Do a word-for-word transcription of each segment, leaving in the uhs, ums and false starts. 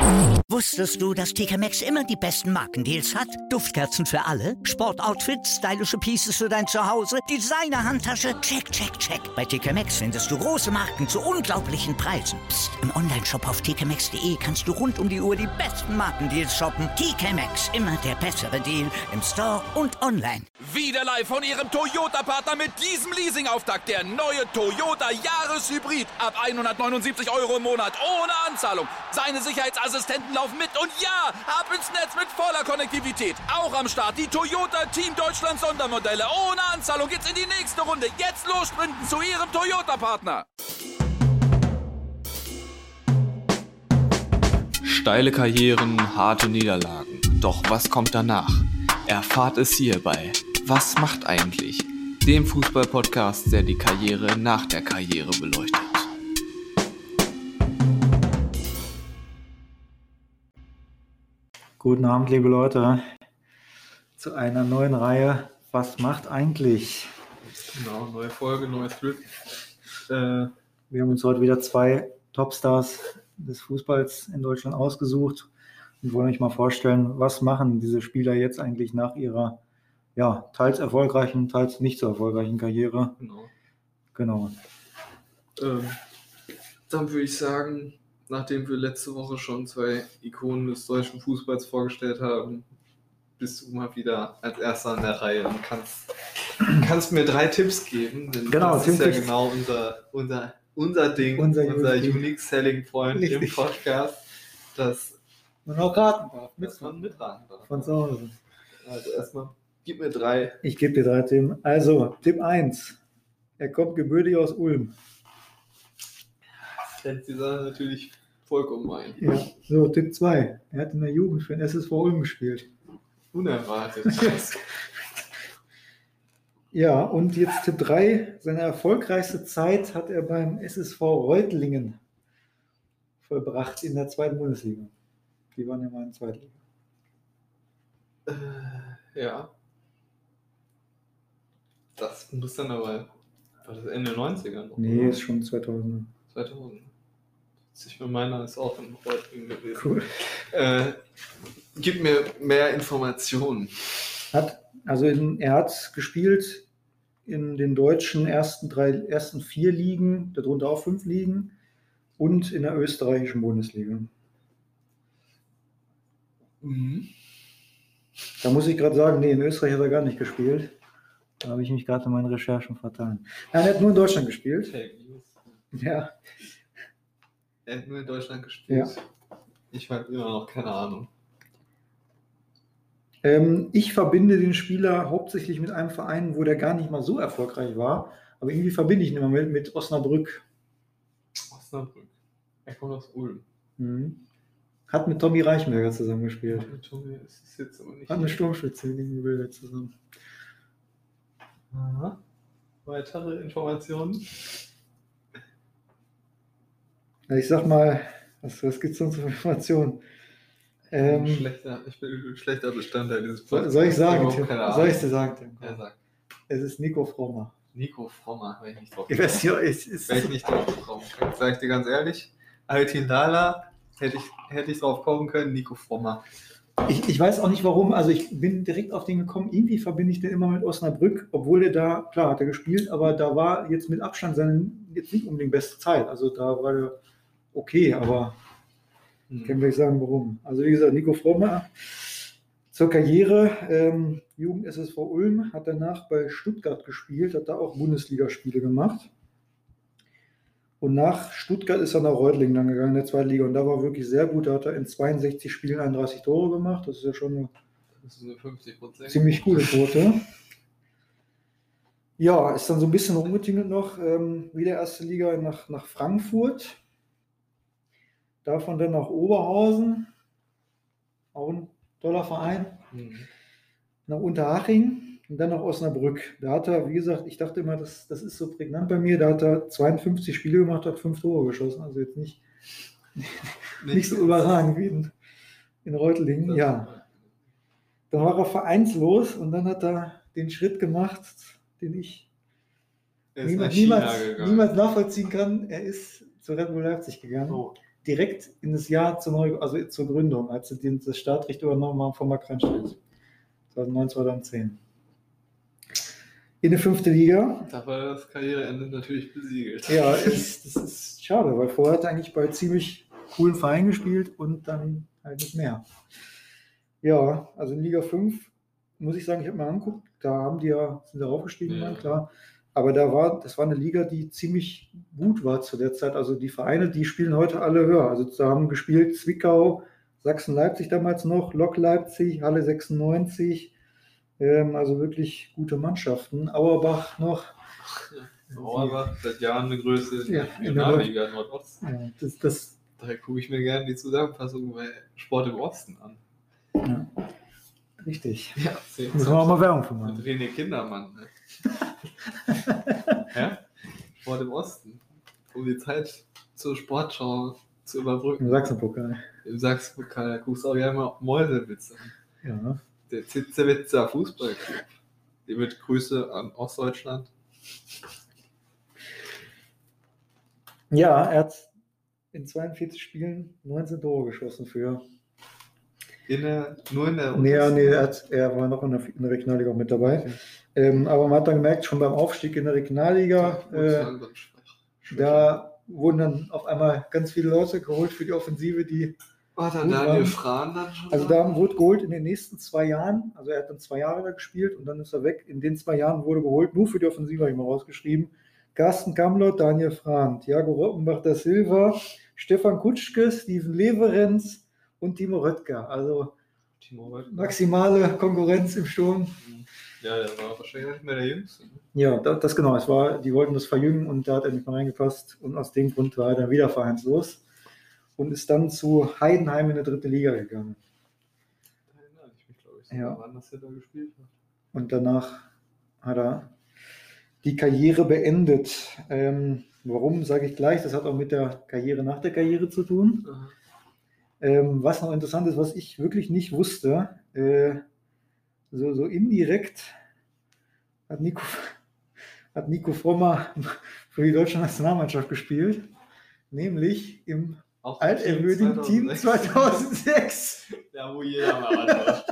Wusstest du, dass T K Maxx immer die besten Markendeals hat? Duftkerzen für alle, Sportoutfits, stylische Pieces für dein Zuhause, Designer-Handtasche, check, check, check. Bei T K Maxx findest du große Marken zu unglaublichen Preisen. Psst. Im Onlineshop auf t k maxx punkt d e kannst du rund um die Uhr die besten Markendeals shoppen. T K Maxx, immer der bessere Deal im Store und online. Wieder live von Ihrem Toyota-Partner mit diesem Leasing-Auftakt. Der neue Toyota Jahreshybrid. Ab hundertneunundsiebzig Euro im Monat. Ohne Anzahlung. Seine Sicherheitsassistenten laufen mit. Und ja, ab ins Netz mit voller Konnektivität. Auch am Start die Toyota Team Deutschland Sondermodelle. Ohne Anzahlung geht's in die nächste Runde. Jetzt los sprinten zu Ihrem Toyota-Partner. Steile Karrieren, harte Niederlagen. Doch was kommt danach? Erfahrt es hier bei Was macht eigentlich? Dem Fußball-Podcast, der die Karriere nach der Karriere beleuchtet. Guten Abend, liebe Leute, zu einer neuen Reihe Was macht eigentlich? Genau, neue Folge, neues Glück. Äh, wir haben uns heute wieder zwei Topstars des Fußballs in Deutschland ausgesucht und wollen euch mal vorstellen, was machen diese Spieler jetzt eigentlich nach ihrer ja, teils erfolgreichen, teils nicht so erfolgreichen Karriere. Genau. Genau. Ähm, dann würde ich sagen, nachdem wir letzte Woche schon zwei Ikonen des deutschen Fußballs vorgestellt haben, bist du mal wieder als Erster an der Reihe und kannst, kannst mir drei Tipps geben. Denn genau, das ist ja genau unser, unser, unser Ding, unser, unser Unique Selling Point Richtig. im Podcast, dass man auch raten darf, dass man mitraten darf. Von zu Hause. Also erstmal, gib mir drei. Ich gebe dir drei Themen. Also, Tipp eins. Er kommt gebürtig aus Ulm. Stellt die Sache natürlich vollkommen ein. Ja, so, Tipp zwei. Er hat in der Jugend für den S S V Ulm gespielt. Unerwartet. Ja, und jetzt Tipp drei. Seine erfolgreichste Zeit hat er beim S S V Reutlingen vollbracht in der zweiten Bundesliga. Die waren ja mal in der zweiten Liga. Äh, ja. Das muss dann aber, war das Ende neunziger noch? Nee, oder? ist schon zweitausend. zweitausend. Ich meine, meiner ist auch im Reutlingen gewesen. Cool. Äh, gib mir mehr Informationen. Hat, also in, er hat gespielt in den deutschen ersten drei, ersten vier Ligen, darunter auch fünf Ligen und in der österreichischen Bundesliga. Mhm. Da muss ich gerade sagen, nee, in Österreich hat er gar nicht gespielt. Da habe ich mich gerade in meinen Recherchen vertan. Er hat nur in Deutschland gespielt. Okay. Ja. Er hat nur in Deutschland gespielt. Ja. Ich habe immer noch keine Ahnung. Ähm, ich verbinde den Spieler hauptsächlich mit einem Verein, wo der gar nicht mal so erfolgreich war. Aber irgendwie verbinde ich ihn immer mit, mit Osnabrück. Osnabrück. Er kommt aus Ulm. Mhm. Hat mit Tommy Reichenberger zusammengespielt. Mit Tommy ist es jetzt aber nicht. Hat eine Sturmspitze gegen die Bilder zusammen. Aha. Weitere Informationen? Ich sag mal, was, was gibt es sonst für Informationen? Ähm, schlechter, ich bin ein schlechter Bestandteil dieses Podcasts. Soll ich sagen? Ich Soll ich dir sagen? Ja, sag. Es ist Nico Frommer. Nico Frommer, wäre ich nicht drauf gekommen. Ich weiß nicht, ich, ist wäre ich nicht drauf gekommen. Sag ich dir ganz ehrlich, Altin Dala hätte ich, hätte ich drauf kommen können, Nico Frommer. Ich, ich weiß auch nicht warum, also ich bin direkt auf den gekommen, irgendwie verbinde ich den immer mit Osnabrück, obwohl er da, klar hat er gespielt, aber da war jetzt mit Abstand seine jetzt nicht unbedingt beste Zeit, also da war er okay, aber hm. ich kann gleich sagen warum. Also wie gesagt, Nico Frommer zur Karriere, ähm, Jugend S S V Ulm, hat danach bei Stuttgart gespielt, hat da auch Bundesligaspiele gemacht. Und nach Stuttgart ist er nach Reutlingen dann gegangen in der zweiten Liga. Und da war wirklich sehr gut. Da hat er in zweiundsechzig Spielen einunddreißig Tore gemacht. Das ist ja schon eine, das ist eine fünfzig Prozent ziemlich gute Quote. Ja, ist dann so ein bisschen rumgetingelt noch. Ähm, wieder erste Liga nach, nach Frankfurt. Davon dann nach Oberhausen. Auch ein toller Verein. Mhm. Nach Unterhaching. Und dann nach Osnabrück. Da hat er, wie gesagt, ich dachte immer, das, das ist so prägnant bei mir, da hat er zweiundfünfzig Spiele gemacht, hat fünf Tore geschossen. Also jetzt nicht, nicht so überragend wie in, in Reutlingen. Ja. Dann war er vereinslos und dann hat er den Schritt gemacht, den ich niemals, niemals, niemals nachvollziehen kann. Er ist zu Red Bull Leipzig gegangen. Oh. direkt in das Jahr zur, Neu also zur Gründung, als sie den, das Startrecht übernommen haben von Mark Rennstedt. zweitausendneun, zweitausendzehn. In die fünfte Liga. Da war das Karriereende natürlich besiegelt. Ja, ist, das ist schade, weil vorher hat er eigentlich bei ziemlich coolen Vereinen gespielt und dann halt nicht mehr. Ja, also in Liga fünf muss ich sagen, ich habe mir angeguckt, da haben die ja, sind da aufgestiegen, Ja. waren, klar. Aber da war, das war eine Liga, die ziemlich gut war zu der Zeit. Also die Vereine, die spielen heute alle höher. Also da haben gespielt Zwickau, Sachsen-Leipzig damals noch, Lok Leipzig, Halle sechsundneunzig. Ähm, also wirklich gute Mannschaften. Auerbach noch. Auerbach seit Jahren eine Größe in Ja, der in der Regionalliga Nordosten. Ja, das, das, Daher gucke ich mir gerne die Zusammenfassung bei Sport im Osten an. ja, richtig. Ja, Müssen wir auch mal Werbung für machen. Mit René Kindermann. Ne? Ja? Sport im Osten. Um die Zeit zur Sportschau zu überbrücken. Im Sachsenpokal. Im Sachsenpokal, da guckst du auch gerne mal Mäusewitz an. Ja. Der Zitzewitzer Fußballclub. Die mit Grüße an Ostdeutschland. Ja, er hat in zweiundvierzig Spielen neunzehn Tore geschossen für. In der, nur in der Nee, ja, untersten- nee, er, hat, er war noch in der, in der Regionalliga auch mit dabei. Ähm, aber man hat dann gemerkt, schon beim Aufstieg in der Regionalliga, Ja, äh, langsam schwach. da wurden dann auf einmal ganz viele Leute geholt für die Offensive, die. War da gut Daniel waren. Frahn dann schon? Also da wurde geholt in den nächsten zwei Jahren, also er hat dann zwei Jahre da gespielt und dann ist er weg. In den zwei Jahren wurde geholt, nur für die Offensive habe ich mal rausgeschrieben, Carsten Kamlott, Daniel Frahn, Thiago Roppenbach da Silva, Stefan Kutschke, Steven Leverenz und Timo Röttger. Also Timo Röttger. maximale Konkurrenz im Sturm. Ja, der war wahrscheinlich nicht mehr der Jüngste. Ne? Ja, das, das genau. Es war, die wollten das verjüngen und da hat er nicht mehr reingepasst und aus dem Grund war er dann wieder vereinslos und ist dann zu Heidenheim in der dritte Liga gegangen. Da erinnere ich mich, glaube ich, Ja. sogar, wann das er da gespielt hat. Und danach hat er die Karriere beendet. Ähm, warum, sage ich gleich. Das hat auch mit der Karriere nach der Karriere zu tun. Aha. Ähm, was noch interessant ist, was ich wirklich nicht wusste, äh, so, so indirekt hat Nico, hat Nico Frommer für die deutsche Nationalmannschaft gespielt, nämlich im Auch alterwürdigen Team zweitausendsechs. Ja, wo jeder mal was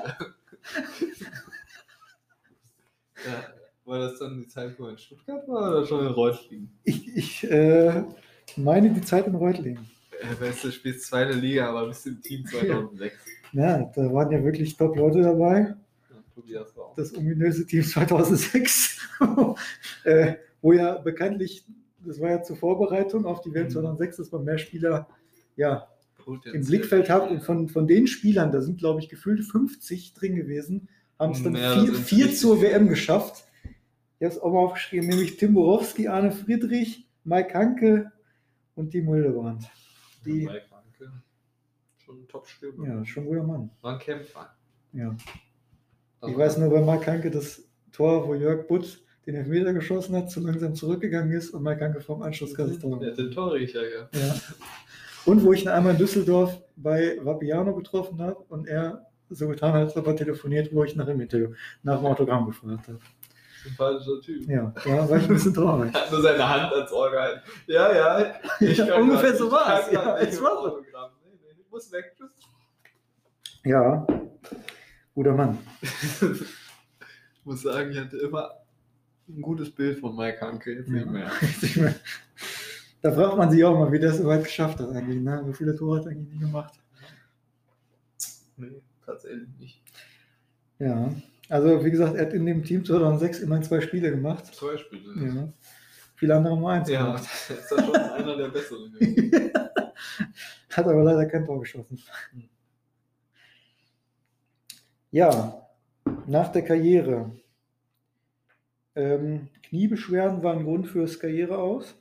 Ja, war das dann die Zeit, wo er in Stuttgart war oder schon in Reutlingen? Ich, ich äh, meine die Zeit in Reutlingen. Er weißt du, spielst zweite Liga, aber bist im Team zweitausendsechs. Ja, da waren ja wirklich Top-Leute dabei. Ja, Tobias war auch. Das ominöse Team zweitausendsechs, äh, wo ja bekanntlich, das war ja zur Vorbereitung auf die W M zweitausendsechs, dass man mehr Spieler ja, im Blickfeld hat. Und von, von den Spielern, da sind glaube ich gefühlt fünfzig drin gewesen, haben es dann Ja, vier, sind vier richtig zur viele. W M geschafft. Ich habe es auch mal aufgeschrieben, nämlich Tim Borowski, Arne Friedrich, Mike Hanke und Timo Hildebrand. Die, Mike Hanke. Schon ein Top-Stürmer. ja, schon ein guter Mann. War ein Kämpfer. Ja. Ich Aber- weiß nur bei Marc Hanke das Tor, wo Jörg Butt den Elfmeter geschossen hat, zu langsam zurückgegangen ist und Marc Hanke vom Anschluss das Tor Der hat den Torriecher, ja. ja. Und wo ich ihn einmal in Düsseldorf bei Vapiano getroffen habe und er so getan hat, als ob er telefoniert, wo ich nach dem Interview, nach dem Autogramm gefragt habe. Sympathischer Typ. Ja, da war ich ein bisschen traurig. Er hat nur seine Hand ans Ohr gehalten. Ja, ja. Ich Ja, kann ungefähr grad- so ich war's. kann grad Ja, nicht es im war so. Autogramm. Nee, nee, ich muss weg. Tschüss. Ja, guter Mann. Ich muss sagen, ich hatte immer ein gutes Bild von Mike Hanke. Jetzt nicht mehr. Da fragt man sich auch mal, wie der es so weit geschafft hat eigentlich. Ne? Wie viele Tore hat er eigentlich nie gemacht? Nee, tatsächlich nicht. Ja, also wie gesagt, er hat in dem Team zweitausendsechs immerhin zwei Spiele gemacht. Zwei Spiele. Ja. Viele andere nur eins Ja, gemacht. das ist ja schon einer der besseren. gewesen. Hat aber leider kein Tor geschossen. Hm. Ja, nach der Karriere. Ähm, Kniebeschwerden waren ein Grund fürs Karriere aus.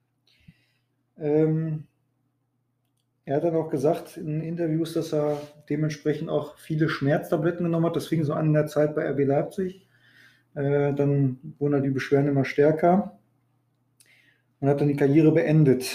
Ähm, er hat dann auch gesagt in Interviews, dass er dementsprechend auch viele Schmerztabletten genommen hat. Das fing so an in der Zeit bei R B Leipzig. Äh, dann wurden halt die Beschwerden immer stärker und hat dann die Karriere beendet.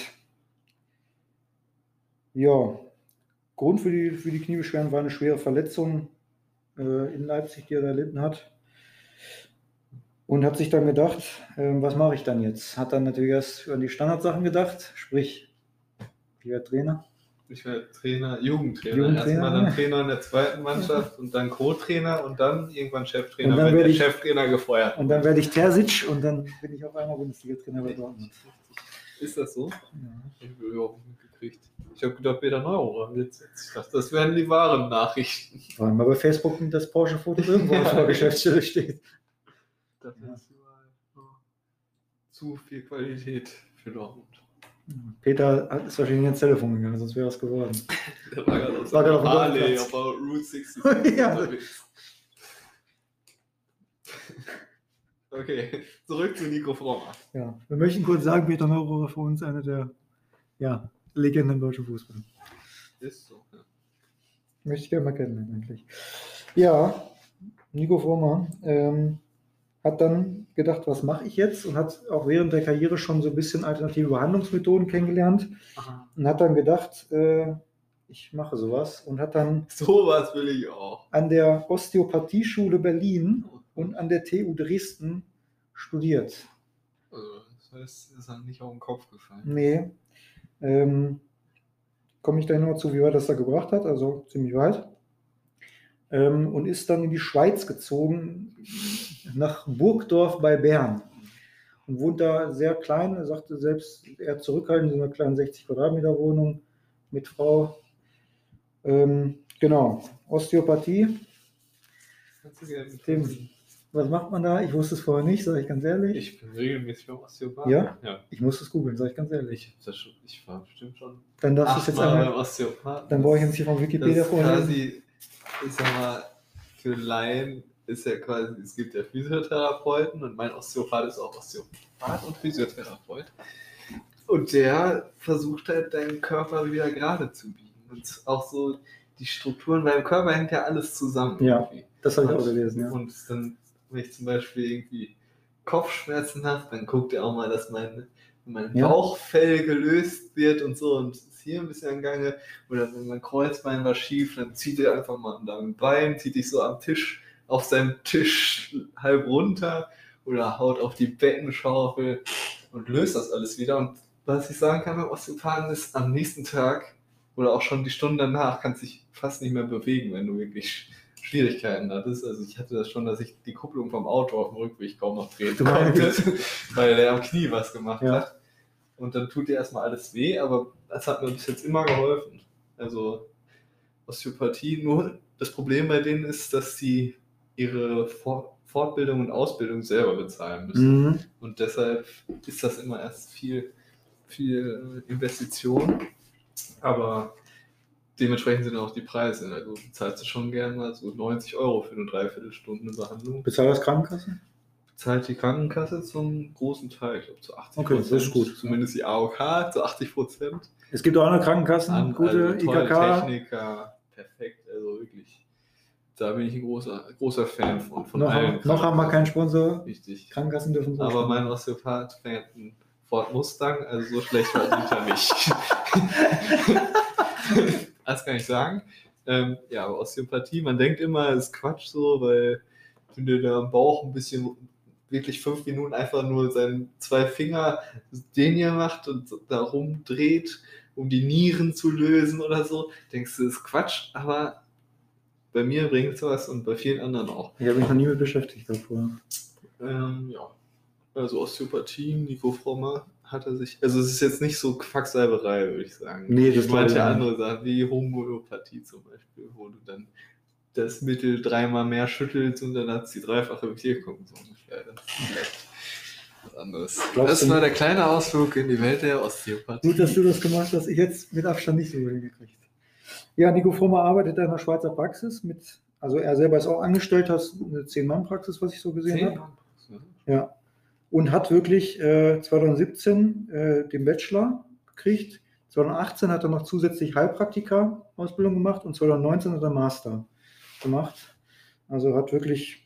Ja, Grund für die, für die Kniebeschwerden war eine schwere Verletzung äh, in Leipzig, die er da erlitten hat. Und hat sich dann gedacht, äh, was mache ich dann jetzt? Hat dann natürlich erst an die Standardsachen gedacht, sprich, ich werde Trainer. Ich werde Trainer, Jugendtrainer. Jugendtrainer. Erstmal dann Trainer in der zweiten Mannschaft und dann Co-Trainer und dann irgendwann Cheftrainer, Und dann wenn der werde ich- Cheftrainer gefeuert Und dann werde ich Terzic und dann bin ich auf einmal Bundesliga-Trainer bei Dortmund. Ist das so? Ja. Ich habe überhaupt nicht mitgekriegt. Ich habe gedacht, Peter Neurohrer jetzt. Ich dachte, das wären die wahren Nachrichten. Vor allem mal bei Facebook das Porsche-Foto irgendwo auf der Geschäftsstelle steht. Das Ja. ist überall zu viel Qualität für Dortmund. Peter hat- ist wahrscheinlich ins Telefon gegangen, sonst wäre was geworden. Der war gerade auf War gerade auf dem Harley Golfplatz. auf der Route sechsundsechzig Ja. unterwegs. Okay, zurück zu Nico Frommer. Ja, wir möchten kurz sagen, Peter Neurohrer für uns eine der ja, Legenden im deutschen Fußball. Ist so. Ja. Möchte ich gerne mal kennenlernen, eigentlich. Ja, Nico Frommer ähm, hat dann gedacht, was mache ich jetzt? Und hat auch während der Karriere schon so ein bisschen alternative Behandlungsmethoden kennengelernt. Und hat dann gedacht, äh, ich mache sowas. Und hat dann Sowas will ich auch. an der Osteopathieschule Berlin und an der T U Dresden studiert. Also, das heißt, ist dann nicht auf den Kopf gefallen. Nee. Ähm, komme ich gleich noch zu, wie weit das da gebracht hat, also ziemlich weit. Ähm, und ist dann in die Schweiz gezogen, nach Burgdorf bei Bern. Und wohnt da sehr klein, er sagte selbst, eher zurückhaltend, in so einer kleinen sechzig Quadratmeter Wohnung mit Frau. Ähm, genau, Osteopathie. Kannst du gerne mit Dem, was macht man da? Ich wusste es vorher nicht, sage ich ganz ehrlich. Ich, Ich bin regelmäßig beim Osteopathen. Ja? Ja. muss es googeln, sage ich ganz ehrlich. Ich, hab das schon, ich war bestimmt schon Dann darfst du es jetzt achtmal beim einmal, Osteopathen. dann brauche ich jetzt hier von Das Wikipedia ist vorlesen. quasi, ich sag mal, für Laien ist ja quasi, es gibt ja Physiotherapeuten und mein Osteopath ist auch Osteopath und Physiotherapeut. Und der versucht halt deinen Körper wieder gerade zu biegen. Und auch so die Strukturen, weil im Körper hängt ja alles zusammen. Ja, irgendwie. Das habe ich auch gelesen, ja. Und dann, wenn ich zum Beispiel irgendwie Kopfschmerzen habe, dann guckt er auch mal, dass mein, mein Ja. Bauchfell gelöst wird und so und ist hier ein bisschen am Gange. Oder wenn mein Kreuzbein war schief, dann zieht er einfach mal an deinem Bein, zieht dich so am Tisch, auf seinem Tisch halb runter oder haut auf die Bettenschaufel und löst das alles wieder. Und was ich sagen kann beim Osteopathen ist, am nächsten Tag oder auch schon die Stunden danach kannst du dich fast nicht mehr bewegen, wenn du wirklich Schwierigkeiten hattest. Also ich hatte das schon, dass ich die Kupplung vom Auto auf dem Rückweg kaum noch drehen Du meinst- konnte, weil der am Knie was gemacht Ja. hat. Und dann tut dir erstmal alles weh, aber das hat mir bis jetzt immer geholfen. Also Osteopathie, nur das Problem bei denen ist, dass sie ihre For- Fortbildung und Ausbildung selber bezahlen müssen. Mhm. Und deshalb ist das immer erst viel, viel äh, Investition. Aber dementsprechend sind auch die Preise. Also bezahlst du schon gerne mal so neunzig Euro für eine Dreiviertelstunde Behandlung. Bezahlt das Krankenkasse? Bezahlt die Krankenkasse zum großen Teil, ich glaube zu achtzig Okay, Prozent. das ist gut. Zumindest die A O K zu achtzig Prozent. Es gibt auch andere Krankenkassen, An, gute also tolle I K K. Techniker, perfekt, also wirklich. Da bin ich ein großer, großer Fan von. von Noch, allen noch haben wir keinen Sponsor. Richtig. Krankenkassen dürfen so Aber spenden. mein Osteopath fährt einen Ford Mustang, also so schlecht war es sicher nicht. Das kann ich sagen. Ähm, ja, aber Osteopathie, man denkt immer, es ist Quatsch so, weil wenn der da am Bauch ein bisschen, wirklich fünf Minuten einfach nur seinen zwei Finger den hier macht und da rumdreht, um die Nieren zu lösen oder so, denkst du, das ist Quatsch, aber bei mir bringt es was und bei vielen anderen auch. Ich habe mich noch nie mit beschäftigt davor. Ähm, ja, also Osteopathie, Nico Frommer hat er sich, also es ist jetzt nicht so Quacksalberei, würde ich sagen. Nee, das Wie manche glaube ich andere Sachen, wie Homöopathie zum Beispiel, wo du dann das Mittel dreimal mehr schüttelst und dann hat es die dreifache Wirkung, so ungefähr. Das ist vielleicht was anderes. Glaubst Das du- war der kleine Ausflug in die Welt der Osteopathie. Gut, dass du das gemacht hast. Ich jetzt mit Abstand nicht so hingekriegt. Ja, Nico Frommer arbeitet in einer Schweizer Praxis mit, also er selber ist auch angestellt, hat eine zehn-Mann-Praxis, was ich so gesehen Zehn habe. Jahre. Ja. Und hat wirklich äh, zwanzig siebzehn äh, den Bachelor gekriegt. zwanzig achtzehn hat er noch zusätzlich Heilpraktika-Ausbildung gemacht und zwanzig neunzehn hat er Master gemacht. Also hat wirklich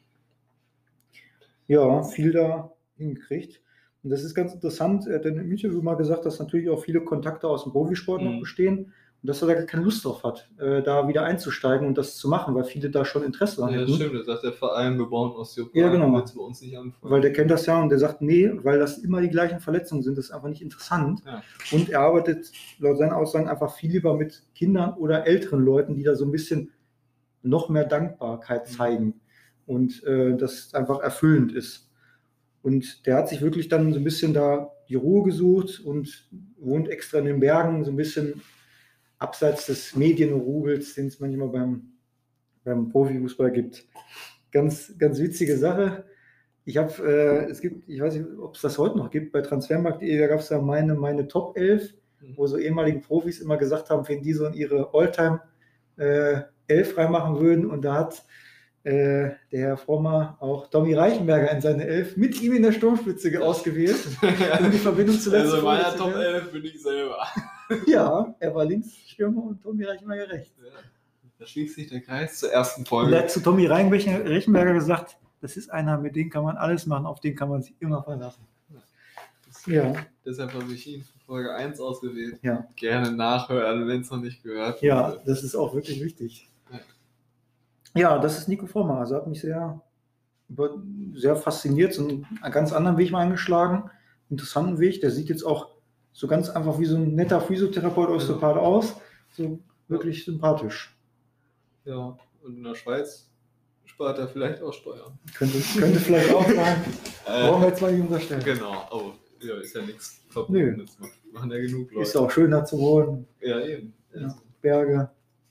ja, viel da hingekriegt. Und das ist ganz interessant. Er hat in einem Interview mal gesagt, dass natürlich auch viele Kontakte aus dem Profisport noch Mhm. bestehen. Und dass er da gar keine Lust drauf hat, äh, da wieder einzusteigen und das zu machen, weil viele da schon Interesse dran Ja, hätten. das stimmt, das sagt der Verein, wir brauchen Osteopathen, Ja, genau. jetzt bei uns nicht anfangen. Weil der kennt das ja und der sagt, nee, weil das immer die gleichen Verletzungen sind, das ist einfach nicht interessant. Ja. Und er arbeitet laut seinen Aussagen einfach viel lieber mit Kindern oder älteren Leuten, die da so ein bisschen noch mehr Dankbarkeit zeigen und äh, das einfach erfüllend ist. Und der hat sich wirklich dann so ein bisschen da die Ruhe gesucht und wohnt extra in den Bergen, so ein bisschen abseits des Medienrubels, den es manchmal beim, beim Profifußball gibt. Ganz, ganz witzige Sache. Ich habe, äh, es gibt, ich weiß nicht, ob es das heute noch gibt, bei transfermarkt punkt de, da gab es ja meine, meine Top elf, wo so ehemalige Profis immer gesagt haben, wenn die so in ihre Alltime äh, elf reinmachen würden. Und da hat äh, der Herr Frommer auch Tommy Reichenberger in seine elf mit ihm in der Sturmspitze ausgewählt, um die Verbindung zu letzter Also in meiner Folge zu Top werden. elf bin ich selber. Ja, er war Linksstürmer und Tommy Reichenberger rechts. Ja. Da schließt sich der Kreis zur ersten Und Folge. er hat zu Tommy Reichenberger gesagt, das ist einer, mit dem kann man alles machen, auf den kann man sich immer verlassen. Ja, Deshalb habe ich ihn für Folge eins ausgewählt. ja. Gerne nachhören, wenn es noch nicht gehört Ja, wurde. das ist auch wirklich wichtig. Ja. Ja, das ist Nico Frommer. Also hat mich sehr, über- sehr fasziniert, so einen ganz anderen Weg mal eingeschlagen. Interessanten Weg. Der sieht jetzt auch so ganz einfach wie so ein netter Physiotherapeut, Osteopath aus. So wirklich sympathisch. Ja, und in der Schweiz spart er vielleicht auch Steuern. Könnte, könnte vielleicht auch sein. Brauchen wir jetzt mal nicht unterstellen. Genau, oh, ja, ist ja nichts Nö. Verbundenes. Machen ja genug Leute. Ist auch schöner zu wohnen. Ja, eben. Ja. Also, Berge.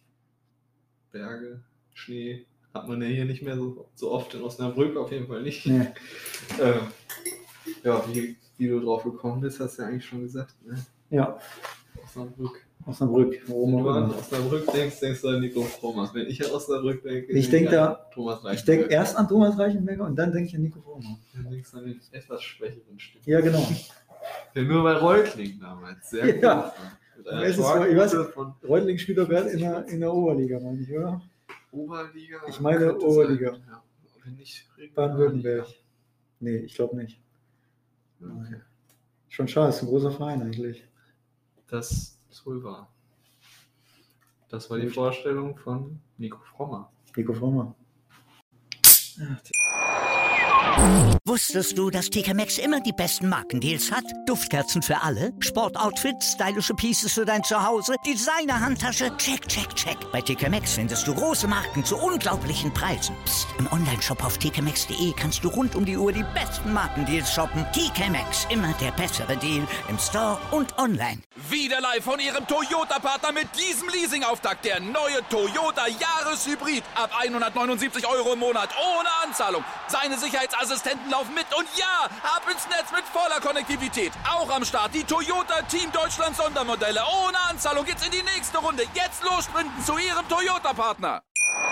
Berge, Schnee hat man ja hier nicht mehr so, so oft, in Osnabrück auf jeden Fall nicht. Nee. Ähm, ja, wie, wie du drauf gekommen bist, hast du ja eigentlich schon gesagt. Ne? Ja, Osnabrück. Osnabrück. Warum Wenn du auch an immer. Osnabrück denkst, denkst du an Nico Thomas. Wenn ich an Osnabrück denke, Ich denk an da- Thomas Ich Reichenberg. denke erst an Thomas Reichenberger und dann denke ich an Nico Frommer. Dann denkst du an den etwas schwächeren Stück. Ja, genau. Der nur bei Reutling damals. Sehr Ja. gut war. Mit einer Es ist so, ich weiß- Torquote von Reutling spielt doch gerade in der, in der Oberliga, meine ich, oder? Oberliga. Ich meine könnte Oberliga. sein, Ja. Wenn nicht Regionalliga. Baden-Württemberg. Nee, ich glaube nicht. Okay. Schon schade, ist ein großer Verein eigentlich. Das ist wohl wahr. Das war die Gut. Vorstellung von Nico Frommer. Nico Frommer. Wusstest du, dass T K Maxx immer die besten Markendeals hat? Duftkerzen für alle, Sportoutfits, stylische Pieces für dein Zuhause, Designer-Handtasche, check, check, check. Bei T K Maxx findest du große Marken zu unglaublichen Preisen. Psst. Im Onlineshop auf t k maxx punkt de kannst du rund um die Uhr die besten Markendeals shoppen. T K Maxx, immer der bessere Deal im Store und online. Wieder live von Ihrem Toyota-Partner mit diesem Leasing-Auftakt. Der neue Toyota Jahreshybrid. Ab hundertneunundsiebzig Euro im Monat. Ohne Anzahlung. Seine Sicherheitsassistenten laufen mit. Und ja, ab ins Netz mit voller Konnektivität. Auch am Start die Toyota Team Deutschland Sondermodelle. Ohne Anzahlung geht's in die nächste Runde. Jetzt los sprinten zu Ihrem Toyota-Partner.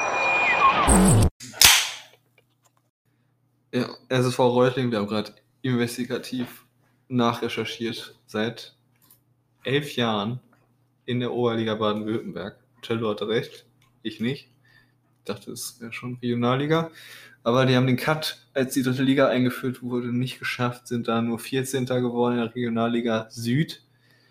Ja, S S V Reutling, wir haben gerade investigativ nachrecherchiert. Seit elf Jahren in der Oberliga Baden-Württemberg. Cello hatte recht, ich nicht. Ich dachte, es wäre schon Regionalliga. Aber die haben den Cut, als die dritte Liga eingeführt wurde, nicht geschafft, sind da nur vierzehnter geworden in der Regionalliga Süd.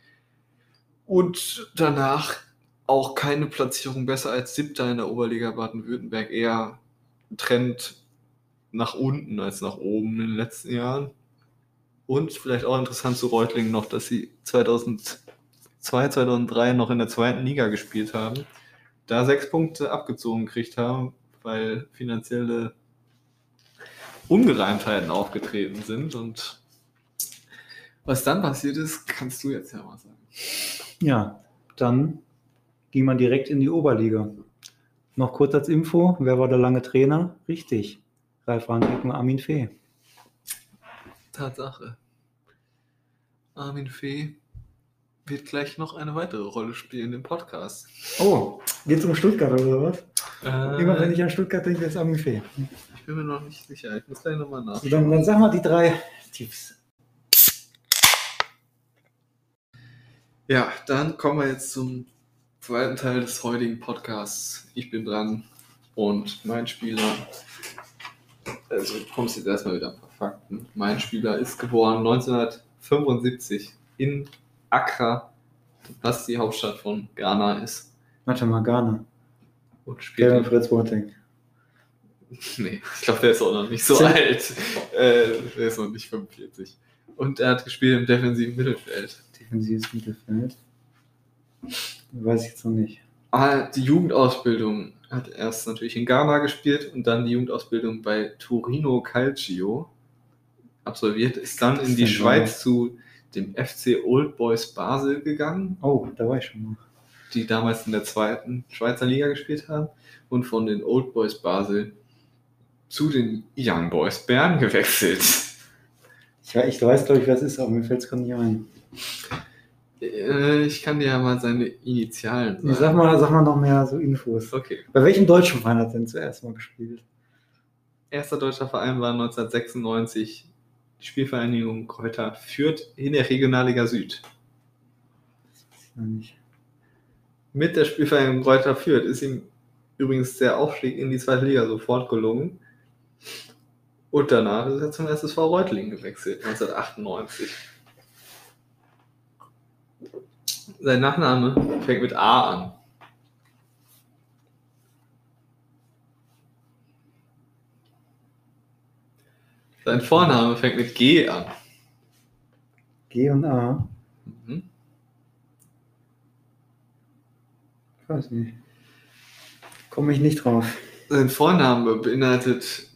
Und danach auch keine Platzierung besser als siebter in der Oberliga Baden-Württemberg. Eher Trend nach unten als nach oben in den letzten Jahren. Und vielleicht auch interessant zu Reutlingen noch, dass sie zweitausendzwei, zweitausenddrei noch in der zweiten Liga gespielt haben. Da sechs Punkte abgezogen gekriegt haben, weil finanzielle Ungereimtheiten aufgetreten sind. Und was dann passiert ist, kannst du jetzt ja mal sagen. Ja, dann ging man direkt in die Oberliga. Noch kurz als Info, wer war der lange Trainer? Richtig, Ralf Rangnick und Armin Fee. Tatsache. Armin Fee wird gleich noch eine weitere Rolle spielen im Podcast. Oh, geht's um Stuttgart oder was? Äh, Immer wenn ich an Stuttgart denke, ist Armin Fee. Ich bin mir noch nicht sicher. Ich muss gleich nochmal nach. Also dann, dann sag mal die drei Tipps. Ja, dann kommen wir jetzt zum zweiten Teil des heutigen Podcasts. Ich bin dran und mein Spieler, also du kommst jetzt erstmal wieder ein paar Fakten. Mein Spieler ist geboren neunzehnhundertfünfundsiebzig in Accra, was die Hauptstadt von Ghana ist. Warte mal, Ghana. Und spielt Kevin Fritz Boateng. Nee, ich glaube, der ist auch noch nicht so Zehn- alt. Äh, der ist noch nicht fünfundvierzig. Und er hat gespielt im defensiven Mittelfeld. Defensives Mittelfeld. Weiß ich jetzt noch nicht. Ah, die Jugendausbildung hat erst natürlich in Ghana gespielt und dann die Jugendausbildung bei Torino Calcio absolviert, ist dann in die Das ist ja Schweiz zu dem F C Old Boys Basel gegangen, Oh, da war ich schon mal. die damals in der zweiten Schweizer Liga gespielt haben, und von den Old Boys Basel zu den Young Boys Bern gewechselt. Ich, we- ich weiß, glaube ich, wer es ist, aber mir fällt es gerade nicht ein. Äh, Ich kann dir ja mal seine Initialen Nee, sagen. sag, mal, sag mal noch mehr so Infos. Okay. Bei welchem deutschen Verein hat er denn zuerst mal gespielt? Erster deutscher Verein war neunzehnhundertsechsundneunzig die Spielvereinigung Kräuter Fürth in der Regionalliga Süd. Ja, nicht. Mit der Spielvereinigung Kräuter Fürth ist ihm übrigens der Aufstieg in die zweite Liga sofort gelungen. Und danach ist er zum S S V Reutlingen gewechselt, neunzehnhundertachtundneunzig. Sein Nachname fängt mit A an. Sein Vorname fängt mit G an. G und A. Mhm. Ich weiß nicht. Komme ich nicht drauf. Sein Vorname beinhaltet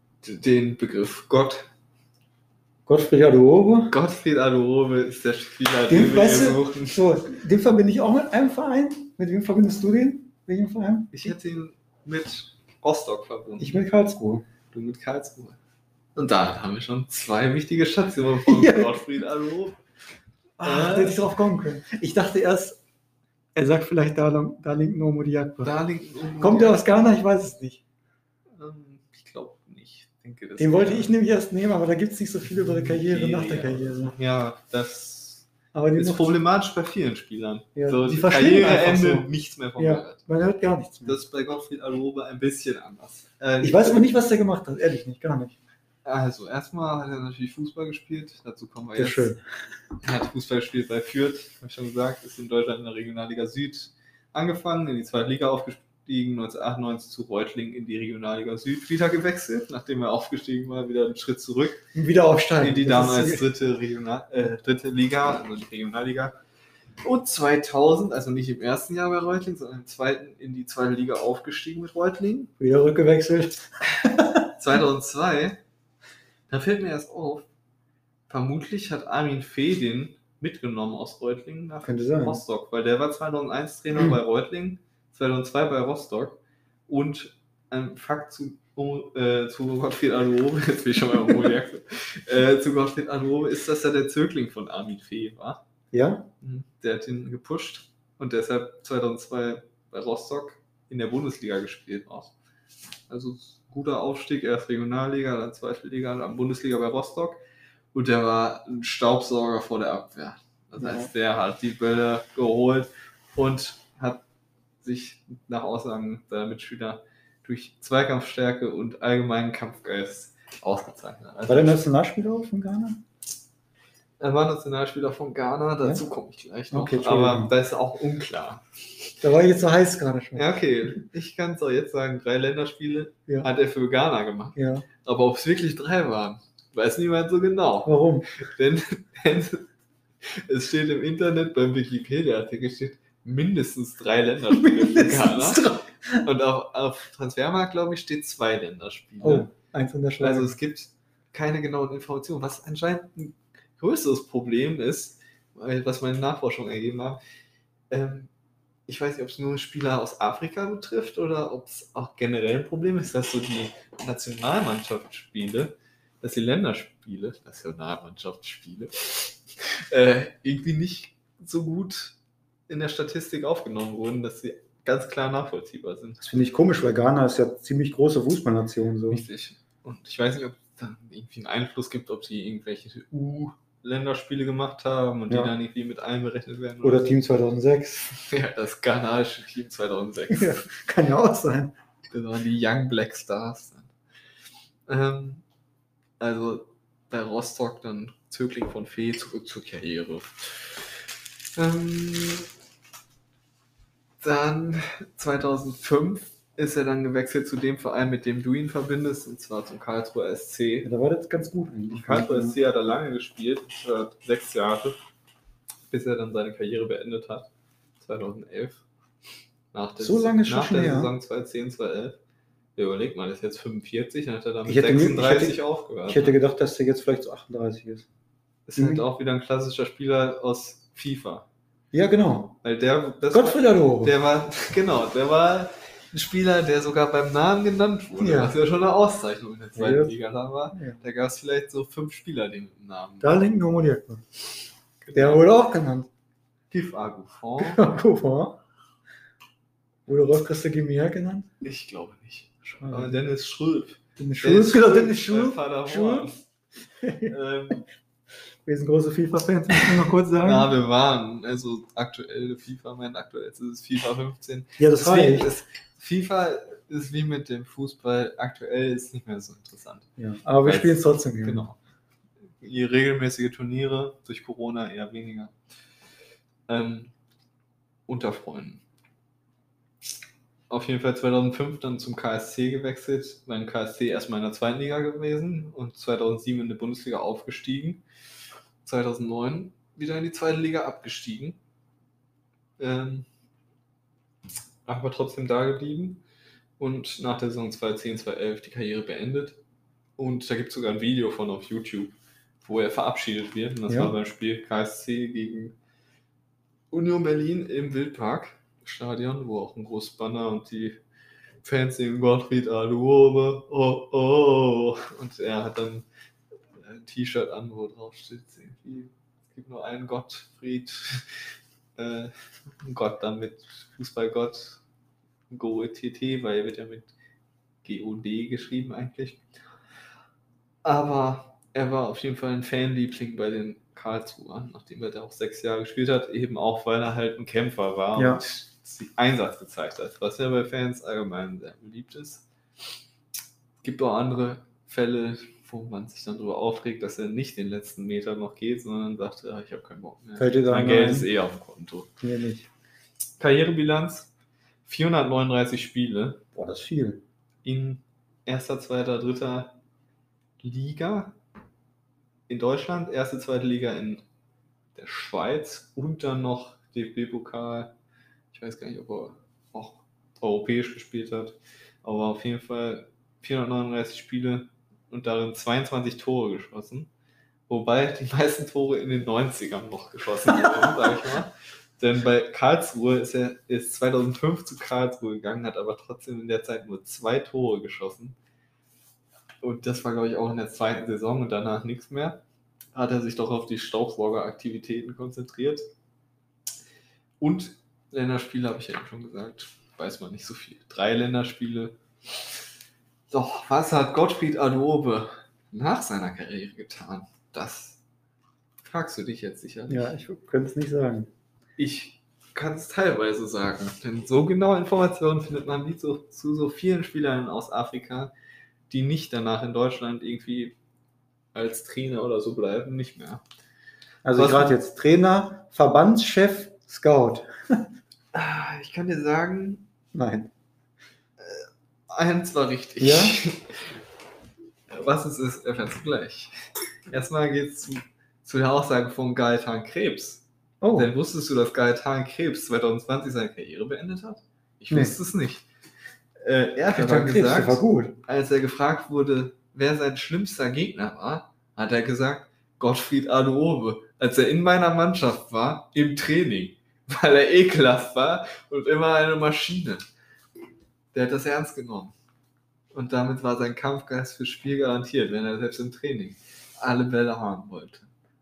den Begriff Gott. Gottfried Aduobe. Gottfried Aduobe ist der Spieler, Den, den wir weißt hier du, suchen. so, den verbinde ich auch mit einem Verein. Mit wem verbindest du den? Welchen Verein? Ich hätte ihn mit Rostock verbunden. Ich mit Karlsruhe. Du mit Karlsruhe. Und da haben wir schon zwei wichtige Stationen von Ja. Gottfried Aduobe. Ah, Äh. hätte ich drauf kommen können. Ich dachte erst, er sagt vielleicht Darling- Darlington Omodiakwa. Darlington. Kommt er aus Ghana? Ich weiß es nicht. Ähm, Ich glaube nicht. Ich denke, das Den wollte ich nämlich erst nehmen, aber da gibt es nicht so viel über die Karriere nach der Ja. Karriere. Ja, das Aber die ist noch, problematisch bei vielen Spielern. Ja, so, die die verschwinden Karriereende, einfach so. nichts mehr von Ja. gehört. man hört gar nichts mehr. Das ist bei Gottfried Aduobe ein bisschen anders. Äh, Ich weiß aber nicht, was der gemacht hat. Ehrlich nicht, gar nicht. Also, erstmal hat er natürlich Fußball gespielt. Dazu kommen wir Sehr jetzt. schön. Er hat Fußball gespielt bei Fürth, habe ich schon gesagt, ist in Deutschland in der Regionalliga Süd angefangen, in die zweite Liga aufgestiegen, neunzehnhundertachtundneunzig zu Reutlingen in die Regionalliga Süd wieder gewechselt, nachdem er aufgestiegen war, wieder einen Schritt zurück Wieder aufsteigen. in die Das damals ist- dritte, Regional, äh, dritte Liga, also die Regionalliga. Und zweitausend, also nicht im ersten Jahr bei Reutlingen, sondern im zweiten in die zweite Liga aufgestiegen mit Reutlingen. Wieder rückgewechselt. zweitausendzwei, da fällt mir erst auf, vermutlich hat Armin Fee den mitgenommen aus Reutlingen nach Könnte sein. Rostock, weil der war zweitausendeins Trainer Mhm. bei Reutlingen, zweitausendzwei bei Rostock, und ein Fakt zu, oh, äh, zu Gottfried Aduobe, jetzt bin ich schon mal im Projekt, äh, zu Gottfried Aduobe ist, dass er der Zögling von Armin Fee war. Ja? Der hat ihn gepusht und deshalb zweitausendzwei bei Rostock in der Bundesliga gespielt auch. Also guter Aufstieg, erst Regionalliga, dann zweite Liga, dann Bundesliga bei Rostock. Und der war ein Staubsauger vor der Abwehr. Das Ja. heißt, der hat die Bälle geholt und hat sich nach Aussagen seiner Mitspieler durch Zweikampfstärke und allgemeinen Kampfgeist ausgezeichnet. Also War der Nationalspieler von Ghana? er war Nationalspieler von Ghana, dazu komme ich gleich noch. Okay, Entschuldigung. aber das ist auch unklar. Da war ich jetzt so heiß gerade schon. Ja, okay. Ich kann es auch jetzt sagen, drei Länderspiele Ja. hat er für Ghana gemacht. Ja. Aber ob es wirklich drei waren, weiß niemand so genau. Warum? Denn, denn es steht im Internet, beim Wikipedia-Artikel steht mindestens drei Länderspiele für Ghana. Und auf, auf Transfermarkt, glaube ich, steht zwei Länderspiele. Oh, eins in der Schweiz. Also es gibt keine genauen Informationen, was anscheinend ein größeres Problem ist, weil- was meine Nachforschung ergeben hat. Ähm, ich weiß nicht, ob es nur Spieler aus Afrika betrifft oder ob es auch generell ein Problem ist, dass so die Nationalmannschaftsspiele, dass die Länderspiele, Nationalmannschaftsspiele, äh, irgendwie nicht so gut in der Statistik aufgenommen wurden, dass sie ganz klar nachvollziehbar sind. Das finde ich komisch, weil Ghana ist ja ziemlich große Fußballnation. So. Richtig. Und ich weiß nicht, ob es dann irgendwie einen Einfluss gibt, ob sie irgendwelche U-Länderspiele gemacht haben und Ja. die dann irgendwie mit einberechnet werden. Oder so. Team zweitausendsechs. Ja, das ghanaische Team zweitausendsechs. Ja, kann ja auch sein. Das waren die Young Black Stars. Dann. Ähm, also bei Rostock dann Zögling von Fee, zurück zur Karriere. Ähm, dann zweitausendfünf ist er dann gewechselt zu dem Verein, mit dem du ihn verbindest, und zwar zum Karlsruher S C. Ja, da war das ganz gut eigentlich. Karlsruher S C hat er lange gespielt, äh, sechs Jahre, bis er dann seine Karriere beendet hat, zweitausendelf. Nach der, So lange schon nach der her? Saison zweitausendzehn, zweitausendelf. Ja, überleg mal, das ist jetzt fünfundvierzig, dann hat er dann Ich mit hätte mir- ich sechsunddreißig hätte- aufgehört. Ich hätte gedacht, dass der jetzt vielleicht so achtunddreißig ist. Das ist halt auch wieder ein klassischer Spieler aus FIFA. Ja, genau. Weil der, das Gottfried war, Adorbe. der war, genau, der war ein Spieler, der sogar beim Namen genannt wurde, Ja. was ja schon eine Auszeichnung in der zweiten Ja. Liga da war. Ja. Da gab es vielleicht so fünf Spieler, die mit dem Namen. Da linken Homodiak. Der wurde auch genannt. Gif Agufon? Guck mal. Wurde Rolf Christa Gimiak genannt? Ich glaube nicht. Schade. Aber Dennis Schröp. Dennis Dennis Schulz, genau, Schröp, Dennis mein Schulz. Vater Schulz. ähm, Wir sind große FIFA-Fans, muss ich noch kurz sagen. ja, wir waren, also aktuelle FIFA, mein aktuelles ist FIFA fünfzehn. Ja, das Deswegen reicht. ist, FIFA ist wie mit dem Fußball, aktuell ist nicht mehr so interessant. Ja, aber wir Weil's- spielen es trotzdem gerne. Genau. Die regelmäßige Turniere, durch Corona eher weniger. Ähm, unter Freunden. Auf jeden Fall zweitausendfünf dann zum K S C gewechselt, beim K S C erstmal in der zweiten Liga gewesen und zweitausendsieben in der Bundesliga aufgestiegen. zweitausendneun wieder in die zweite Liga abgestiegen. Ähm, aber trotzdem da geblieben und nach der Saison zweitausendzehn, zweitausendelf die Karriere beendet. Und da gibt es sogar ein Video von auf YouTube, wo er verabschiedet wird. Und das Ja. war beim Spiel K S C gegen Union Berlin im Wildpark-Stadion, wo auch ein großes Banner und die Fans singen Gottfried Adorbe, oh, oh. Und er hat dann ein T-Shirt an, wo drauf steht, irgendwie, es gibt nur einen Gottfried, äh, ein Gott dann mit Fußballgott, Go-E-T-T, weil er wird ja mit G O D geschrieben eigentlich. Aber er war auf jeden Fall ein Fanliebling bei den Karlsruher, nachdem er da auch sechs Jahre gespielt hat, eben auch, weil er halt ein Kämpfer war Ja. und Einsatz gezeigt hat, was ja bei Fans allgemein sehr beliebt ist. Es gibt auch andere Fälle, wo man sich dann darüber aufregt, dass er nicht den letzten Meter noch geht, sondern sagt, ja, ich habe keinen Bock mehr. Fällt dir da Mein ein? Geld ist eh auf dem Konto. Mir nicht. Karrierebilanz, vierhundertneununddreißig Spiele Boah, das ist viel. in erster, zweiter, dritter Liga in Deutschland, erste, zweite Liga in der Schweiz und dann noch D F B-Pokal. Ich weiß gar nicht, ob er auch europäisch gespielt hat, aber auf jeden Fall vierhundertneununddreißig Spiele und darin zweiundzwanzig Tore geschossen. Wobei die meisten Tore in den neunzigern noch geschossen wurden, sag ich mal. Denn bei Karlsruhe ist er ist zweitausendfünf zu Karlsruhe gegangen, hat aber trotzdem in der Zeit nur zwei Tore geschossen. Und das war, glaube ich, auch in der zweiten Saison und danach nichts mehr. Hat er sich doch auf die Staubsauger-Aktivitäten konzentriert. Und Länderspiele, habe ich ja eben schon gesagt, weiß man nicht so viel. Drei Länderspiele. Doch, was hat Gottfried Adorbe nach seiner Karriere getan? Das fragst du dich jetzt sicherlich. Ja, ich könnte es nicht sagen. Ich kann es teilweise sagen, denn so genaue Informationen findet man nicht so, zu so vielen Spielern aus Afrika, die nicht danach in Deutschland irgendwie als Trainer oder so bleiben, nicht mehr. Also Was- gerade jetzt Trainer, Verbandschef, Scout. Ah, Ich kann dir sagen, Nein. eins war richtig. Ja? Was es ist, erfährst du gleich. Erstmal geht es zu, zu der Aussage von Gaetan Krebs. Oh, Denn wusstest du, dass Gaetan Krebs zweitausendzwanzig seine Karriere beendet hat? Ich Nee. wusste es nicht. Äh, er hat aber Gaetan Krebs, der gesagt, war gut. als er gefragt wurde, wer sein schlimmster Gegner war, hat er gesagt, Gottfried Adorbe, als er in meiner Mannschaft war, im Training, weil er ekelhaft war und immer eine Maschine. Der hat das ernst genommen. Und damit war sein Kampfgeist fürs Spiel garantiert, wenn er selbst im Training alle Bälle haben wollte.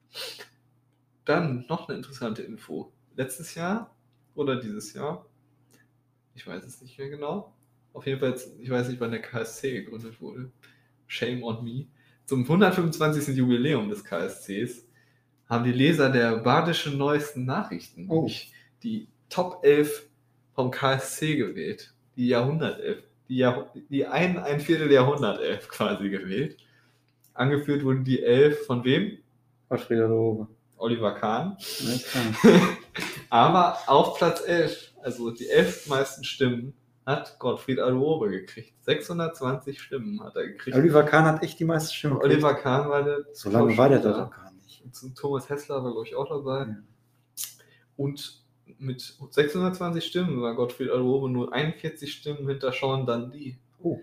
Dann noch eine interessante Info. Letztes Jahr oder dieses Jahr, ich weiß es nicht mehr genau, auf jeden Fall, ich weiß nicht, wann der K S C gegründet wurde. Shame on me. Zum hundertfünfundzwanzigsten Jubiläum des K S Cs haben die Leser der Badischen Neuesten Nachrichten Oh. nämlich die Top elf vom K S C gewählt. Die Jahrhundertelf. Die, Jahr, die ein, ein Viertel der Jahrhundertelf quasi gewählt. Angeführt wurden die elf von wem? Gottfried Adorbe. Oliver Kahn. Alles klar. Aber auf Platz elf, also die elf meisten Stimmen, hat Gottfried Aliobe gekriegt. sechshundertzwanzig Stimmen hat er gekriegt. Oliver Kahn hat echt die meisten Stimmen. Oliver Kahn war der. So lange war der da doch gar nicht. Zum Thomas Hessler war, glaube ich, auch dabei. Ja. Und mit sechshundertzwanzig Stimmen war Gottfried Aliobe nur einundvierzig Stimmen hinter Sean Dundee. Oh.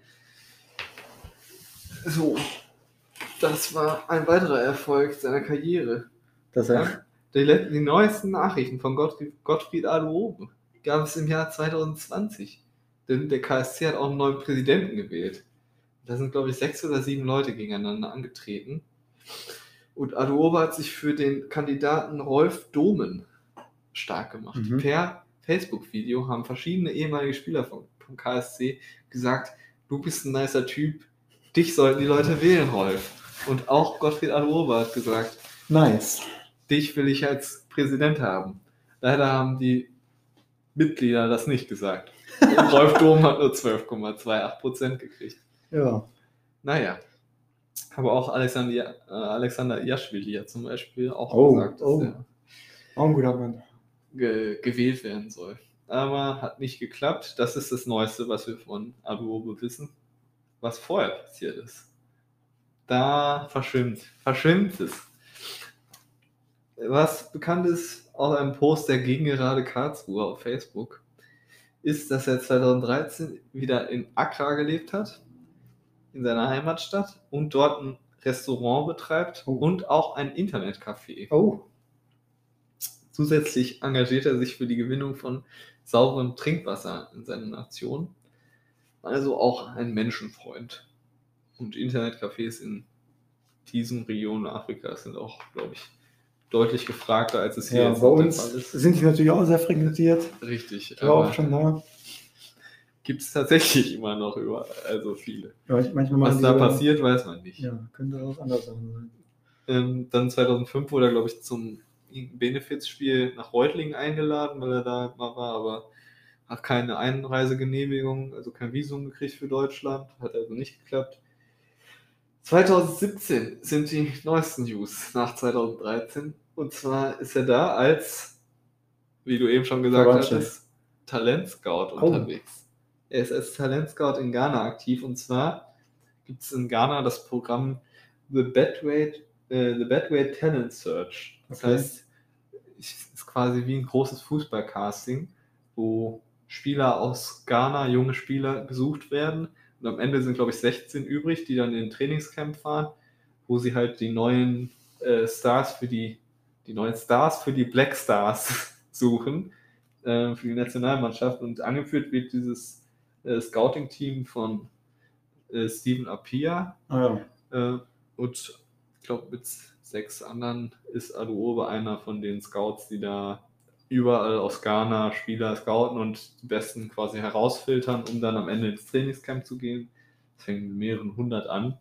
So, das war ein weiterer Erfolg seiner Karriere. Das Ja? heißt, Die, die neuesten Nachrichten von Gottfried, Gottfried Aliobe gab es im Jahr zweitausendzwanzig. Denn der K S C hat auch einen neuen Präsidenten gewählt. Da sind, glaube ich, sechs oder sieben Leute gegeneinander angetreten. Und Aliobe hat sich für den Kandidaten Rolf Domen stark gemacht. Mhm. Per Facebook-Video haben verschiedene ehemalige Spieler vom, vom K S C gesagt, du bist ein nicer Typ, dich sollten die Leute wählen, Rolf. Und auch Gottfried Aliobe hat gesagt, nice. dich will ich als Präsident haben. Leider haben die Mitglieder das nicht gesagt. Und Rolf Domen hat nur zwölf Komma achtundzwanzig Prozent gekriegt. Ja. Naja. Aber auch Alexander, äh, Alexander Iashvili hat zum Beispiel auch Oh, gesagt, dass oh. er Auch ein guter Mann. ge gewählt werden soll. Aber hat nicht geklappt. Das ist das Neueste, was wir von Aliobe wissen. Was vorher passiert ist. Da verschwimmt, verschwimmt es. Was bekannt ist aus einem Post der Gegengerade Karlsruhe auf Facebook, ist, dass er zweitausenddreizehn wieder in Accra gelebt hat, in seiner Heimatstadt, und dort ein Restaurant betreibt Oh. und auch ein Internetcafé. Oh. Zusätzlich engagiert er sich für die Gewinnung von sauberem Trinkwasser in seiner Nation. Also auch ein Menschenfreund. Und Internetcafés in diesen Regionen Afrikas sind auch, glaube ich, deutlich gefragter, als es hier Ja, jetzt bei noch der uns Fall ist. sind die natürlich auch sehr frequentiert. Richtig, Ich war auch aber schon da. gibt es tatsächlich immer noch überall, also viele. Ja, ich, manchmal Was machen da die- passiert, weiß man nicht. Ja, könnte auch anders sein. Ähm, dann zweitausendfünf wurde er, glaube ich, zum Benefizspiel nach Reutlingen eingeladen, weil er da mal war, aber hat keine Einreisegenehmigung, also kein Visum gekriegt für Deutschland, hat also nicht geklappt. zweitausendsiebzehn sind die neuesten News nach zweitausenddreizehn, und zwar ist er da als, wie du eben schon gesagt Verwandte. hattest, Talentscout Oh. unterwegs. Er ist als Talentscout in Ghana aktiv, und zwar gibt es in Ghana das Programm The Bedway, äh, The Bedway Talent Search. Das Okay. heißt, es ist quasi wie ein großes Fußballcasting, wo Spieler aus Ghana, junge Spieler, gesucht werden. Und am Ende sind, glaube ich, sechzehn übrig, die dann in den Trainingscamp fahren, wo sie halt die neuen äh, Stars für die, die neuen Stars für die Black Stars suchen, äh, für die Nationalmannschaft. Und angeführt wird dieses äh, Scouting-Team von äh, Stephen Appiah. Ah, ja. Äh, und ich glaube, mit sechs anderen ist Aliobe einer von den Scouts, die da überall aus Ghana Spieler scouten und die Besten quasi herausfiltern, um dann am Ende ins Trainingscamp zu gehen. Das fängt mit mehreren hundert an.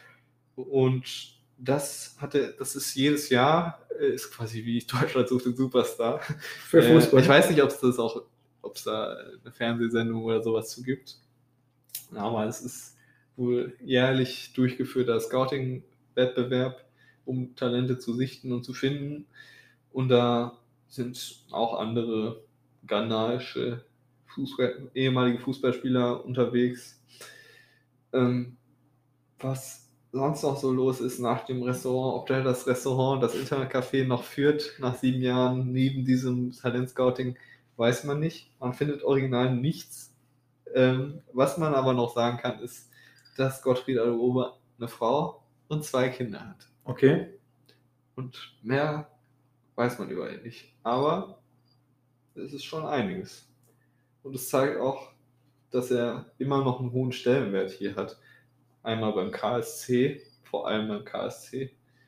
Und das hatte, das ist jedes Jahr, äh, ist quasi wie Deutschland sucht den Superstar. Für Fußball. Äh, ich weiß nicht, ob es das auch, ob es da eine Fernsehsendung oder sowas zu gibt. Aber es ist wohl jährlich durchgeführter Scouting-Wettbewerb, um Talente zu sichten und zu finden. Und da sind auch andere ghanaische Fußball, ehemalige Fußballspieler unterwegs. Ähm, was sonst noch so los ist nach dem Restaurant, ob der das Restaurant, das Internetcafé noch führt nach sieben Jahren neben diesem Talentscouting, weiß man nicht. Man findet original nichts. Ähm, was man aber noch sagen kann, ist, dass Gottfried Aliobe eine Frau und zwei Kinder hat. Okay. Und mehr weiß man über ihn nicht. Aber es ist schon einiges. Und es zeigt auch, dass er immer noch einen hohen Stellenwert hier hat. Einmal beim K S C, vor allem beim K S C.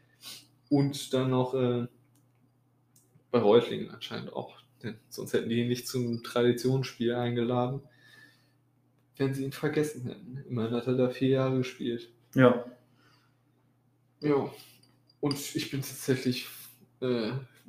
Und dann noch äh, bei Reutlingen anscheinend auch. Denn sonst hätten die ihn nicht zum Traditionsspiel eingeladen, wenn sie ihn vergessen hätten. Immerhin hat er da vier Jahre gespielt. Ja. Ja. Und ich bin tatsächlich äh,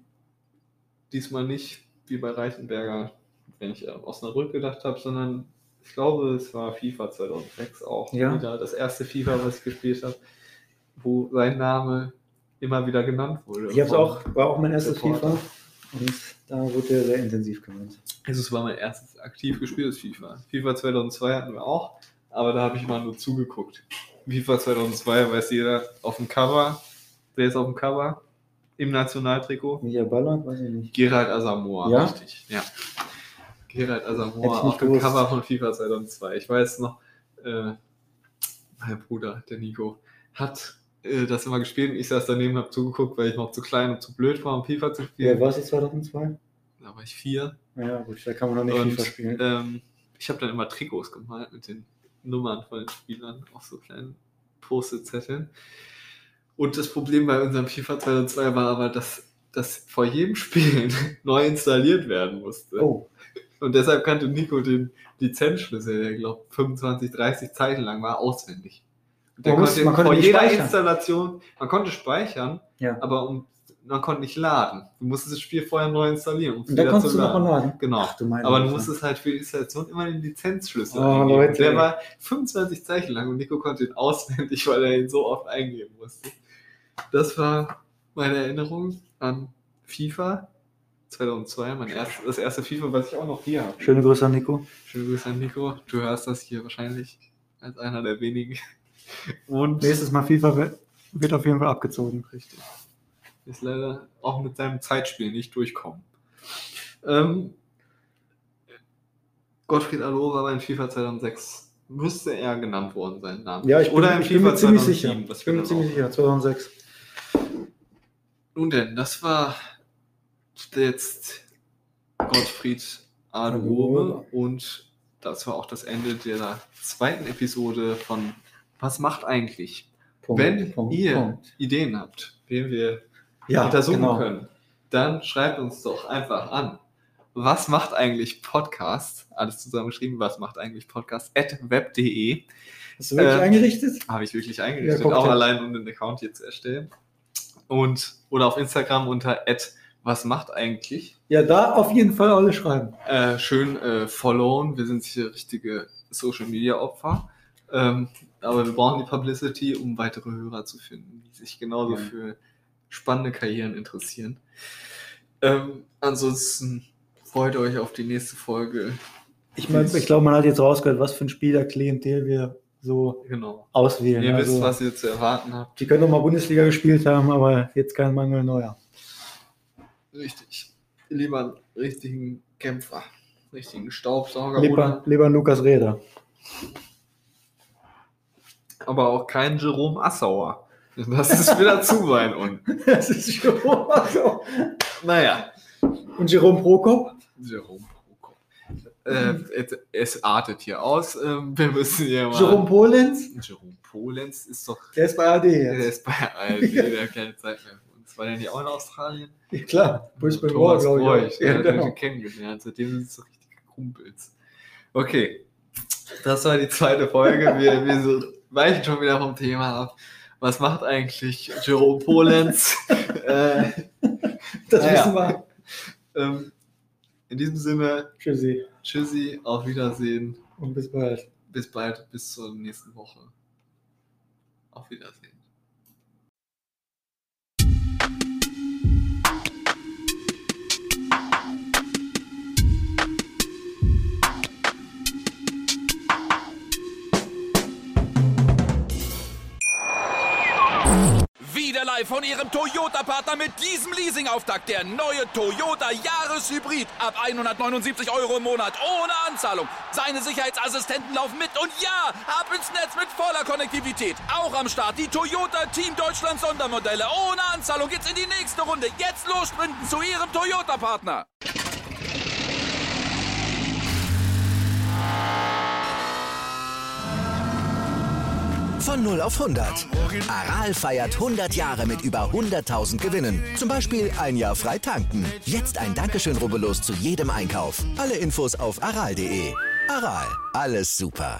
diesmal nicht wie bei Reichenberger, wenn ich an Osnabrück gedacht habe, sondern ich glaube, es war FIFA zweitausendsechs auch Ja. wieder das erste FIFA, was ich gespielt habe, wo sein Name immer wieder genannt wurde. Ich habe es auch, war auch mein erstes Reporter. FIFA und da wurde der sehr intensiv genannt. Also es war mein erstes aktiv gespieltes FIFA. FIFA zweitausendzwei hatten wir auch, aber da habe ich mal nur zugeguckt. FIFA zweitausendzwei weiß jeder auf dem Cover, wer ist auf dem Cover im Nationaltrikot? Michael Ballack, weiß ich nicht. Gerald Asamoah, Ja? richtig. Ja. Gerald Hätte ich Asamoah nicht auf dem gewusst. Cover von FIFA zweitausendzwei. Ich weiß noch, äh, mein Bruder, der Nico, hat äh, das immer gespielt und ich saß daneben, habe zugeguckt, weil ich noch zu klein und zu blöd war, um FIFA zu Wer spielen. war es zweitausendzwei? Da war ich vier. Ja, gut, da kann man noch nicht Und FIFA spielen. ähm, ich habe dann immer Trikots gemalt mit den Nummern von den Spielern auf so kleinen Post-it-Zetteln. Und das Problem bei unserem FIFA zweitausendzwei war aber, dass das vor jedem Spiel neu installiert werden musste. Oh, Und deshalb kannte Nico den Lizenzschlüssel, der glaube fünfundzwanzig, dreißig Zeichen lang war, auswendig. Und der Man muss- konnte man konnte vor nicht jeder speichern. Installation, man konnte speichern, ja. aber um, man konnte nicht laden. Du musstest das Spiel vorher neu installieren, um es Und da wieder konntest zu du noch laden. laden. Genau. Ach, du meine Aber du Güte. musstest halt für die Installation immer den Lizenzschlüssel Oh, eingeben. Leute. Der war fünfundzwanzig Zeichen lang und Nico konnte ihn auswendig, weil er ihn so oft eingeben musste. Das war meine Erinnerung an FIFA zweitausendzwei, mein erst, das erste FIFA, was ich auch noch hier habe. Schöne Grüße an Nico. Schöne Grüße an Nico. Du hörst das hier wahrscheinlich als einer der wenigen. Und Nächstes Mal FIFA wird, wird auf jeden Fall abgezogen. richtig. Ist leider auch mit seinem Zeitspiel nicht durchkommen. Ähm, Gottfried Allo war bei FIFA zweitausendsechs. Müsste er genannt worden sein, Name. Ja, ich bin, Oder im ich bin mir FIFA ziemlich sicher. zweitausendsieben, das Ich bin mir wird ziemlich dann sicher, zweitausendsechs. auch. Nun denn, das war jetzt Gottfried Allo und das war auch das Ende der zweiten Episode von Was macht eigentlich? Punkt, Wenn Punkt, ihr Punkt. Ideen habt, wen wir Ja, untersuchen genau. können, dann schreibt uns doch einfach an. Was macht eigentlich Podcast? Alles zusammengeschrieben, was macht eigentlich Podcast? at web punkt de. Hast du wirklich Ähm, eingerichtet? Habe ich wirklich eingerichtet, Ja, guck auch dir. allein um den Account hier zu erstellen. Und, oder auf Instagram unter at was macht eigentlich? Ja, da auf jeden Fall alle schreiben. Äh, schön äh, followen, wir sind hier richtige Social Media Opfer. Ähm, aber wir brauchen die Publicity, um weitere Hörer zu finden, die sich genauso Ja. für spannende Karrieren interessieren. Ähm, ansonsten freut euch auf die nächste Folge. Ich meine, ich glaube, man hat jetzt rausgehört, was für ein Spielerklientel wir so Genau. auswählen. Ihr also, wisst, was ihr zu erwarten habt. die können doch mal Bundesliga gespielt haben, aber jetzt kein Mangel neuer. Richtig. Lieber einen richtigen Kämpfer, richtigen Staubsauger. Lieber, Oder, lieber Lukas Reda. aber auch kein Jerome Assauer. Das ist wieder zu weit unten. Das ist Jerome Prokop. Naja. Und Jerome Prokop? Jerome Prokop. Äh, es, es artet hier aus. Ähm, wir müssen hier mal. Jerome Polenz? Jerome Polenz ist doch. Der ist bei A D Der jetzt. ist bei A R D, der hat keine Zeit mehr für uns. War der nicht auch in Australien? Ja, klar, Brisbane Roar, Thomas glaube ich. Bräuch, Ja, der hat genau. ihn kennengelernt. Seitdem sind es so richtige Kumpels. Okay. Das war die zweite Folge. Wir, wir so weichen schon wieder vom Thema ab. Was macht eigentlich Jerome Polenz? äh, Das naja. wissen wir. ähm, in diesem Sinne, Tschüssi tschüssi, auf Wiedersehen. und bis bald. Bis bald, bis zur nächsten Woche. Auf Wiedersehen. Wieder live von Ihrem Toyota-Partner mit diesem Leasing-Auftakt. Der neue Toyota Jahreshybrid. Ab hundertneunundsiebzig Euro im Monat. Ohne Anzahlung. Seine Sicherheitsassistenten laufen mit. Und ja, ab ins Netz mit voller Konnektivität. Auch am Start die Toyota Team Deutschland Sondermodelle. Ohne Anzahlung geht's in die nächste Runde. Jetzt los sprinten zu Ihrem Toyota-Partner. Von null auf hundert. Aral feiert hundert Jahre mit über hunderttausend Gewinnen. Zum Beispiel ein Jahr frei tanken. Jetzt ein Dankeschön, rubbellos zu jedem Einkauf. Alle Infos auf aral punkt de. Aral, alles super.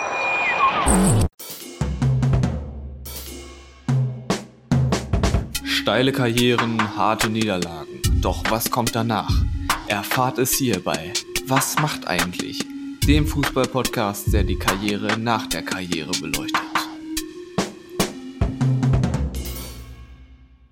Steile Karrieren, harte Niederlagen. Doch was kommt danach? Erfahrt es hier bei Was macht eigentlich? Dem Fußball-Podcast, der die Karriere nach der Karriere beleuchtet.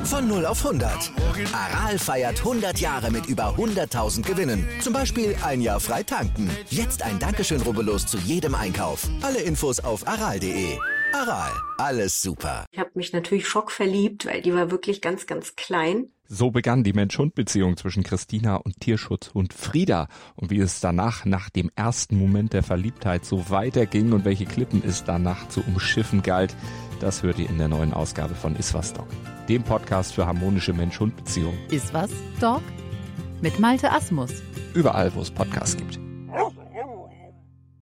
Von null auf hundert. Aral feiert hundert Jahre mit über hunderttausend Gewinnen. Zum Beispiel ein Jahr frei tanken. Jetzt ein Dankeschön, rubbellos zu jedem Einkauf. Alle Infos auf aral punkt de. Aral, alles super. Ich habe mich natürlich schockverliebt, weil die war wirklich ganz, ganz klein. So begann die Mensch-Hund-Beziehung zwischen Christina und Tierschutzhund Frieda. Und wie es danach, nach dem ersten Moment der Verliebtheit, so weiterging und welche Klippen es danach zu umschiffen galt, das hört ihr in der neuen Ausgabe von Iswas Dog, dem Podcast für harmonische Mensch-Hund-Beziehungen. Iswas Dog? Mit Malte Asmus. Überall, wo es Podcasts gibt.